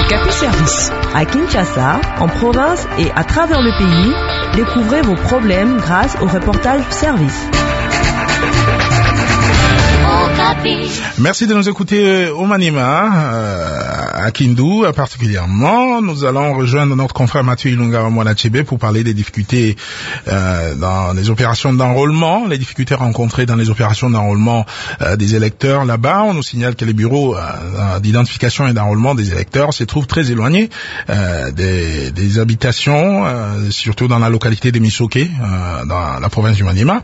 Okapi Service. À Kinshasa, en province et à travers le pays, découvrez vos problèmes grâce au reportage service. Merci de nous écouter au Maniema, à Kindu particulièrement. Nous allons rejoindre notre confrère Mathieu Ilunga Mwanachebe pour parler des difficultés dans les opérations d'enrôlement, les difficultés rencontrées dans les opérations d'enrôlement des électeurs là-bas. On nous signale que les bureaux d'identification et d'enrôlement des électeurs se trouvent très éloignés des habitations, surtout dans la localité de Misoké, dans la province du Maniema.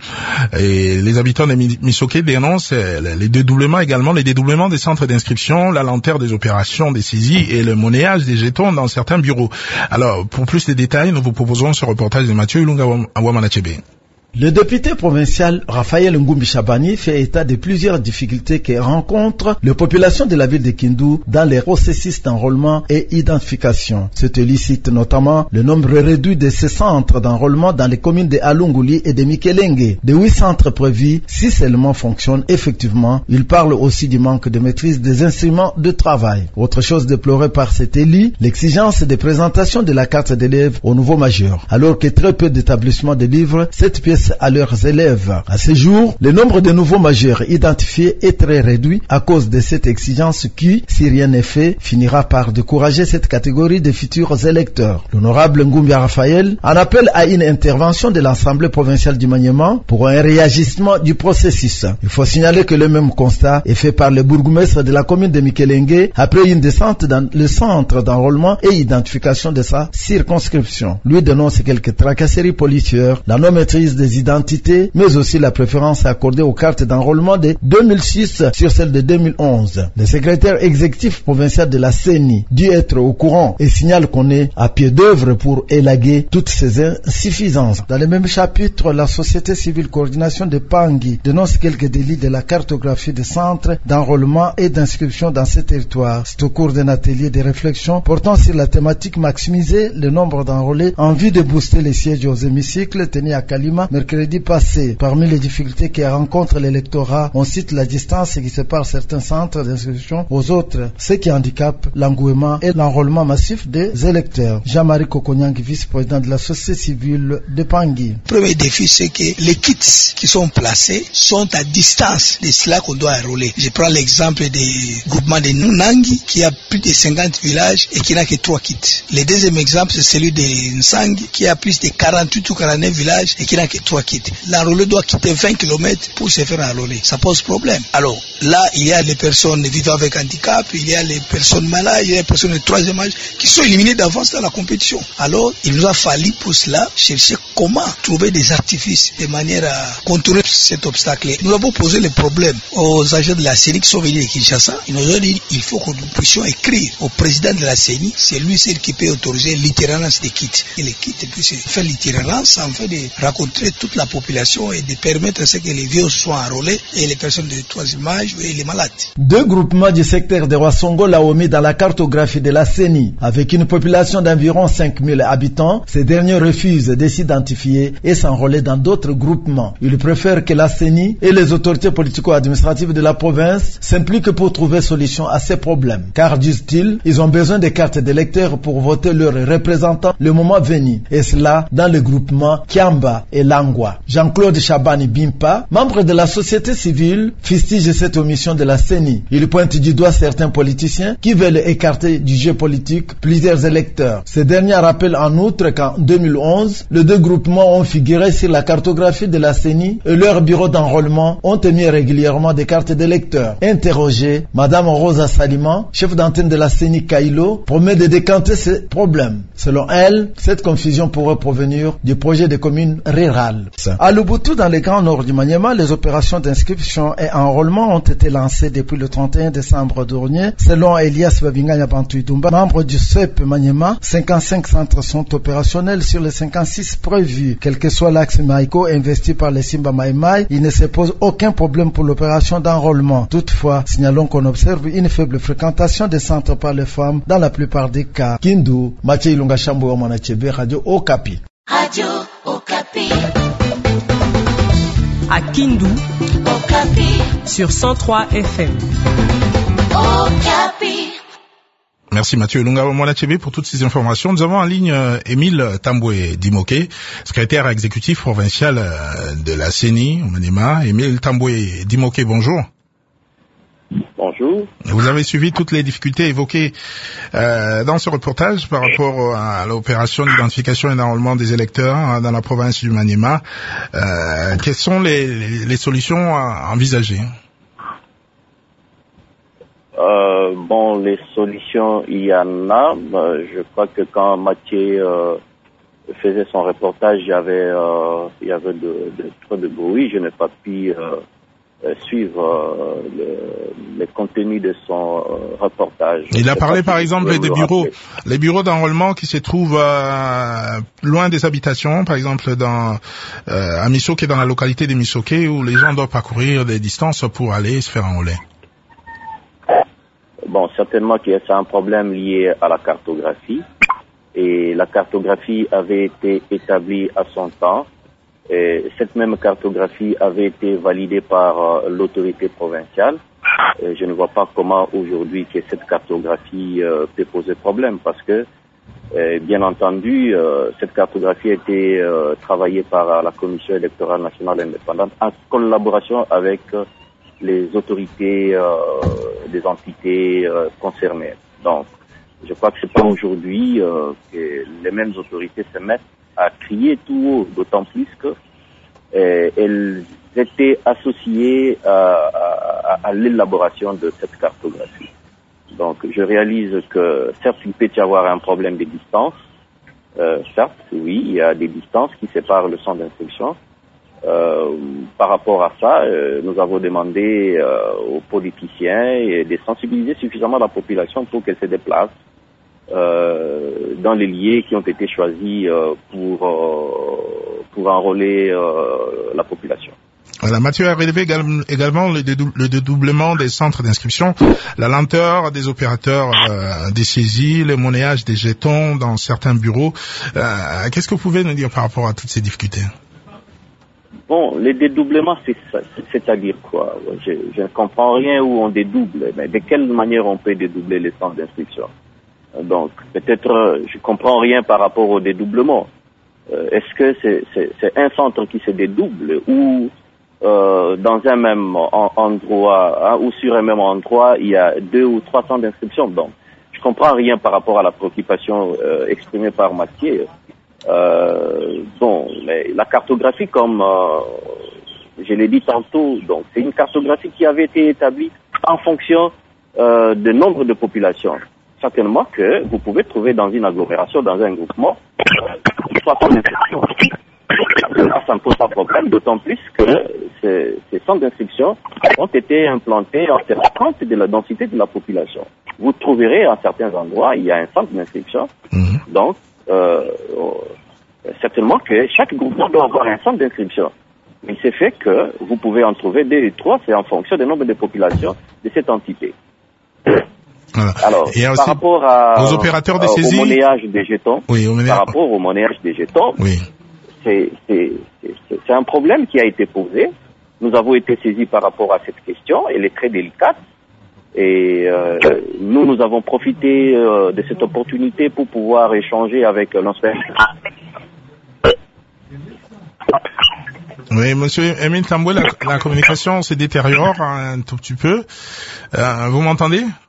Et les habitants de Misoké dénoncent les dédoublements des centres d'inscription, la lenteur des opérations des saisies et le monnayage des jetons dans certains bureaux. Alors, pour plus de détails, nous vous proposons ce reportage de Mathieu Ilunga Mwanachebe. Le député provincial Raphaël Ngumbi Chabani fait état de plusieurs difficultés que rencontrent les populations de la ville de Kindu dans les processus d'enrôlement et identification. Celui cite notamment le nombre réduit de ces centres d'enrôlement dans les communes de Alunguli et de Mikelenge. De 8 centres prévus, 6 seulement fonctionnent effectivement. Il parle aussi du manque de maîtrise des instruments de travail. Autre chose déplorée par cet élu, l'exigence de présentation de la carte d'élève aux nouveaux majeurs. Alors que très peu d'établissements délivrent cette pièce à leurs élèves. À ce jour, le nombre de nouveaux majeurs identifiés est très réduit à cause de cette exigence qui, si rien n'est fait, finira par décourager cette catégorie de futurs électeurs. L'honorable Ngumbi Raphaël en appelle à une intervention de l'Assemblée provinciale du Maniema pour un réagissement du processus. Il faut signaler que le même constat est fait par le bourgmestre de la commune de Mikelenge après une descente dans le centre d'enrôlement et identification de sa circonscription. Lui dénonce quelques tracasseries policières, la non-maîtrise des identités, mais aussi la préférence accordée aux cartes d'enrôlement de 2006 sur celle de 2011. Le secrétaire exécutif provincial de la CENI dit être au courant et signale qu'on est à pied d'œuvre pour élaguer toutes ces insuffisances. Dans le même chapitre, la société civile coordination de Pangui dénonce quelques délits de la cartographie des centres d'enrôlement et d'inscription dans ces territoires. C'est au cours d'un atelier de réflexion portant sur la thématique maximiser le nombre d'enrôlés en vue de booster les sièges aux hémicycles tenu à Kalima mercredi passé. Parmi les difficultés qui rencontrent l'électorat, on cite la distance qui sépare certains centres d'inscription aux autres, ce qui handicape l'engouement et l'enrôlement massif des électeurs. Jean-Marie Kokonyang, vice-président de la société civile de Pangui. Le premier défi, c'est que les kits qui sont placés sont à distance de cela qu'on doit enrôler. Je prends l'exemple des groupements de Nunangi qui a plus de 50 villages et qui n'a que 3 kits. Le deuxième exemple, c'est celui de Nsangi qui a plus de 48 ou 49 villages et qui n'a que 3 kits. L'enrôlé doit quitter 20 km pour se faire enrôler. Ça pose problème. Alors là, il y a les personnes vivant avec handicap, il y a les personnes malades, il y a les personnes de troisième âge qui sont éliminées d'avance dans la compétition. Alors, il nous a fallu pour cela chercher comment trouver des artifices de manière à contourner cet obstacle. Nous avons posé le problème aux agents de la CENI qui sont venus de Kinshasa. Ils nous ont dit il faut que nous puissions écrire au président de la CENI, c'est lui seul qui peut autoriser l'itinérance des kits. Et les kits puissent faire l'itinérance en fait de rencontrer toute la population et de permettre à ce que les vieux soient enrôlés et les personnes de troisième âge et les malades. 2 groupements du secteur de Rwasongo l'a omis dans la cartographie de la CENI. Avec une population d'environ 5000 habitants, ces derniers refusent de s'identifier et s'enrôler dans d'autres groupements. Ils préfèrent que la CENI et les autorités politico-administratives de la province s'impliquent pour trouver solution à ces problèmes. Car, disent-ils, ils ont besoin de cartes d'électeurs pour voter leurs représentants le moment venu. Et cela dans le groupement Kiamba et Langwa. Jean-Claude Chabani Bimpa, membre de la société civile, fustige cette omission de la CENI. Il pointe du doigt certains politiciens qui veulent écarter du jeu politique plusieurs électeurs. Ces derniers rappellent en outre qu'en 2011, les 2 groupements ont figuré sur la cartographie de la CENI et leurs bureaux d'enrôlement ont émis régulièrement des cartes d'électeurs. Interrogée, Madame Rosa Saliman, chef d'antenne de la CENI Kailo, promet de décanter ces problèmes. Selon elle, cette confusion pourrait provenir du projet de commune rurale. À Luboutu, dans le Grand Nord du Maniema, les opérations d'inscription et enrôlement ont été lancées depuis le 31 décembre dernier. Selon Elias Babinganya Bantuidumba, membre du CEP Maniema, 55 centres sont opérationnels sur les 56 prévus. Quel que soit l'axe Maïko investi par les Simba Maïmaï, il ne se pose aucun problème pour l'opération d'enrôlement. Toutefois, signalons qu'on observe une faible fréquentation des centres par les femmes dans la plupart des cas. Kindu, Mathieu Ilunga Chambo Mwanachebe, Radio Okapi. Radio Okapi. À Kindu, Okapi. sur 103 FM. Okapi. Merci Mathieu Ilunga-Mwanachebe pour toutes ces informations. Nous avons en ligne Émile Tamboué Dimoké, secrétaire exécutif provincial de la CENI au Maniema. Émile Tamboué Dimoké, bonjour. Bonjour. Vous avez suivi toutes les difficultés évoquées dans ce reportage par rapport à l'opération d'identification et d'enrôlement des électeurs dans la province du Maniema. Quelles sont les solutions envisagées? Les solutions, il y en a. Je crois que quand Mathieu faisait son reportage, il y avait trop de bruit. Je n'ai pas pu suivre le contenu de son reportage. Il a parlé par exemple des bureaux, les bureaux d'enrôlement qui se trouvent loin des habitations, par exemple à Misoké, dans la localité de Misoké, où les gens doivent parcourir des distances pour aller se faire enrôler. Bon, certainement que c'est un problème lié à la cartographie. Et la cartographie avait été établie à son temps. Et cette même cartographie avait été validée par l'autorité provinciale. Et je ne vois pas comment aujourd'hui que cette cartographie peut poser problème, parce que, bien entendu, cette cartographie a été travaillée par la Commission électorale nationale indépendante en collaboration avec les autorités des entités concernées. Donc, je crois que c'est pas aujourd'hui que les mêmes autorités se mettent à crier tout haut, d'autant plus que elles étaient associées à l'élaboration de cette cartographie. Donc, je réalise que certes, il peut y avoir un problème de distance. Certes, oui, il y a des distances qui séparent le centre d'instruction. Par rapport à ça, nous avons demandé aux politiciens de sensibiliser suffisamment la population pour qu'elle se déplace dans les lieux qui ont été choisis pour enrôler la population. Voilà, Mathieu a relevé également le dédoublement des centres d'inscription, la lenteur des opérateurs des saisies, le monnayage des jetons dans certains bureaux. Qu'est-ce que vous pouvez nous dire par rapport à toutes ces difficultés? Bon, les dédoublements, c'est-à-dire quoi? Je ne comprends rien où on dédouble. Mais de quelle manière on peut dédoubler les centres d'inscription? Donc, peut-être, je comprends rien par rapport au dédoublement. Est-ce que c'est un centre qui se dédouble ou dans un même endroit, ou sur un même endroit, il y a 2 ou 3 centres d'inscription? Donc, je comprends rien par rapport à la préoccupation exprimée par Mathieu. Mais la cartographie, comme je l'ai dit tantôt, donc c'est une cartographie qui avait été établie en fonction de nombre de populations. Certainement que vous pouvez trouver dans une agglomération, dans un groupement, 60 inscriptions. Ça ne pose pas de problème, d'autant plus que ces centres d'inscription ont été implantés en tenant compte de la densité de la population. Vous trouverez à certains endroits, il y a un centre d'inscription, donc certainement que chaque groupement doit avoir un centre d'inscription. Mais c'est fait que vous pouvez en trouver 2 et 3, c'est en fonction du nombre de populations de cette entité. Voilà. Alors, par rapport aux opérateurs de saisie, au monnayage des jetons, par rapport au monnayage des jetons, c'est un problème qui a été posé. Nous avons été saisis par rapport à cette question, elle est très délicate. Et nous avons profité de cette opportunité pour pouvoir échanger avec l'inspecteur. Oui, monsieur Émile Tamboué, la communication se détériore un tout petit peu. Vous m'entendez?